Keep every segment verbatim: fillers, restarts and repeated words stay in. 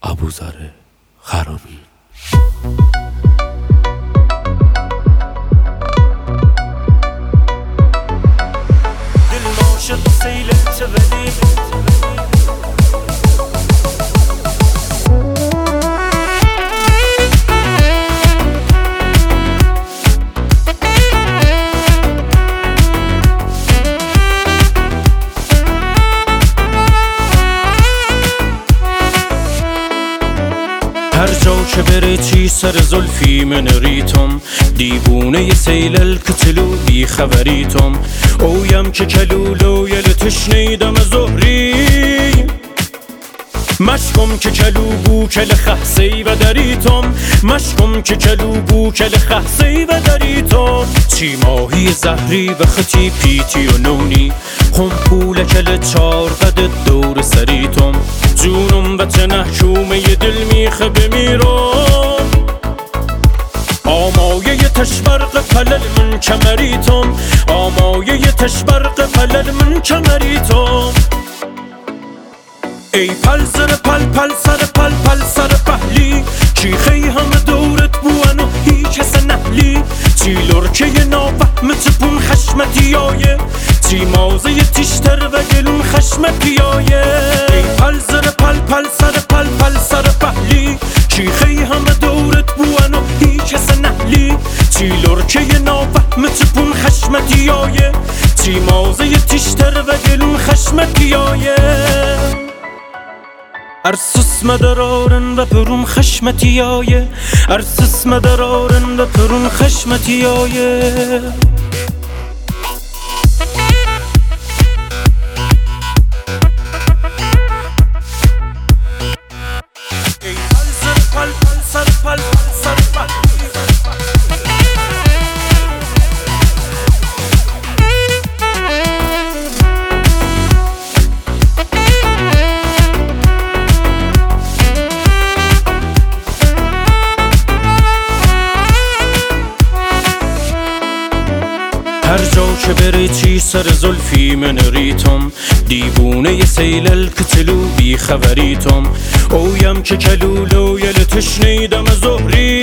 ابوذر خرامی. دل عاشق سیل التولی هر جا که بره چی سر زلفی من ریتم، دیوونه ی سیل الکتلو بی خبریتم. اویم که کلولو یل تشنیدم زهری، مشکم که کلو بو کل خحسی و دریتم، مشکم که کلو بو کل خحسی و دریتم. چی ماهی زهری و خطی پیتی و نونی، خم پول کل چار قد دور سریتم. جونم و تنحکومه ی دل میخه بمیرم، آمایه ی تشبرق پلل من کمریتم، آمایه ی تشبرق پلل من کمریتم. ای پل سر پل پل سر پل پل سر پهلی، چی خی همه دورت بوانو هیچ کس نهلی. چی لرکه نافهمت پون خشمتیایه، چی مازه تیشتر و گلون خشمتیایه. ای پل سر پل پل سر پل پل سر پهلی، چی خی همه دورت بوانو هیچ کس نهلی. چی لرکه نافهمت پون خشمتیایه، چی مازه تیشتر و گلون خشمتیایه. ارسس مدرارن و پرون خشمتیایه، ارسس مدرارن و پرون خشمتیایه. ای پل سر پل پل سر پل پل سر پل. هر جا که بره چی سر زلفی من ریتم، دیوونه ی سیل الکتلو بی خبریتم. اویم که کلولو یل تشنیدم زهری،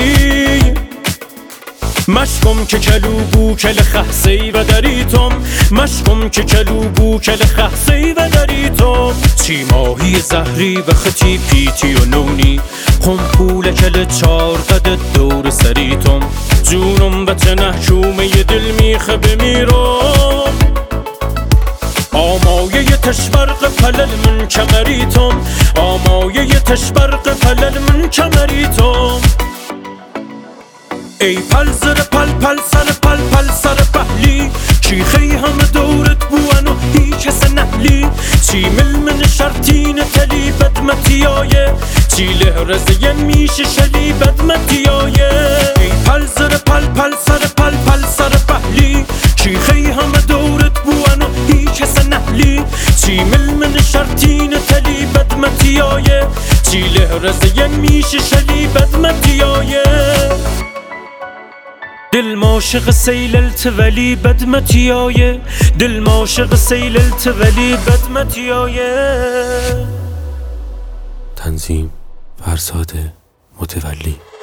مشکم که کلو بو کل خحسی و دریتم، مشکم که کلو بو کل خحسی و دریتم. چی ماهی زهری و خطی پیتی و نونی، خم پول کل چار قد دور سریتم. جونم و تنحکومه ی دل میخه بمیرم، آمایه ی تشبرق پلل من کمریتم، آمایه ی تشبرق پلل من کمریتم. ای پل سر پل پل سر پل پل سر پهلی، چی خی همه دورت بوانو هیچ کس نهلی. چی مل من شرطین تلی بدمتیایه، چی لهرزه میشه شلی بدمتیایه. ای پل سر پل پل سر پل پل سر پهلی، چی خی همه دورت بوانو هیچ کس نهلی. چی مل من شرطین تلی بدمتیایه، چی لهرزه میشه شلی بدمتیایه. دل عاشق سیل التولی بدمتیایه، دل عاشق سیل التولی بدمتیایه. تنظیم فرزاد متولی.